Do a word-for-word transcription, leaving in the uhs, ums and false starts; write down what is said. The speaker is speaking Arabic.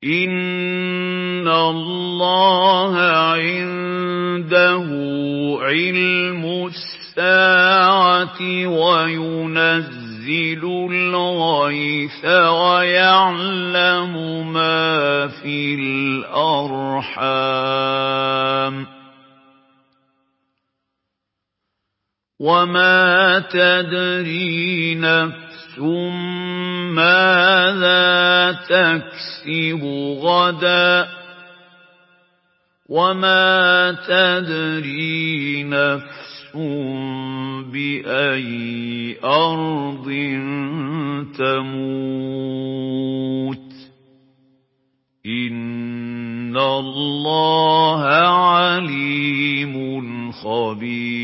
إِنَّ اللَّهَ عِندَهُ عِلْمُ السَّاعَةِ وَيُنَزِّلُ الْغَيْثَ وَيَعْلَمُ مَا فِي الْأَرْحَامِ وَمَا تَدْرِي نَفْسٌ مَاذَا تَكْسِبُ غَدًا وَمَا تَدْرِي نَفْسٌ بِأَيِّ أَرْضٍ تَمُوتُ إِنَّ اللَّهَ عَلِيمٌ خَبِيرٌ